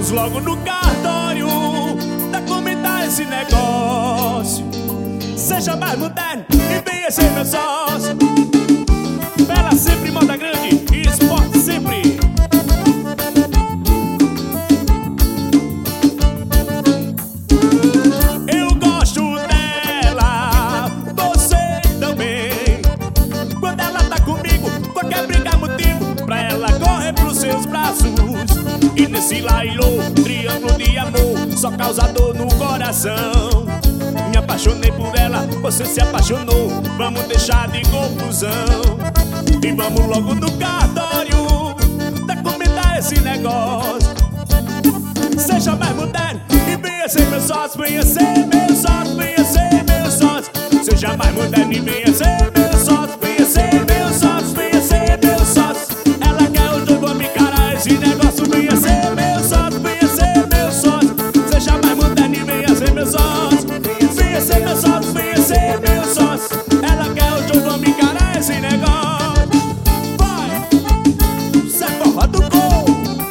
vamos logo no cartório documentar esse negócio. Seja mais moderno e venha ser meu sócio. Bela sempre, moda grande e esporte sempre. Eu gosto dela, você também. Quando ela tá comigo, qualquer briga é motivo pra ela correr pros seus braços. E nesse lailô, triângulo de amor, só causa dor no coração. Me apaixonei por ela, você se apaixonou, vamos deixar de confusão. E vamos logo no cartório documentar esse negócio. Seja mais moderno e venha ser meu sócio, venha ser meu sócio, venha ser meu sócio. Seja mais moderno e venha ser meu sócio, venha ser meu sócio, venha ser meu sócio. Ela quer os dois, vamos encarar esse negócio. Venha ser meu sócio, venha ser meu sócio. Seja mais moderno e venha ser meu sócio. Venha ser meu sócio, venha ser meu sócio. Ela quer os dois, vamos encarar esse negócio. Vai, Zé Forró do Gol.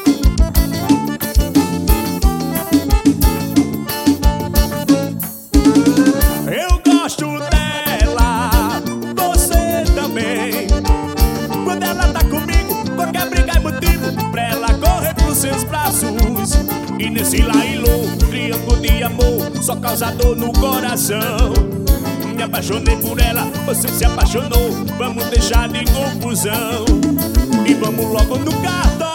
Eu gosto dela, você também. Quando ela tá comigo, qualquer briga é motivo pra ela correr pros seus braços. E nesse lailô, triângulo de amor, só causa dor no coração. Me apaixonei por ela, você se apaixonou, vamos deixar de confusão. E vamos logo no cartão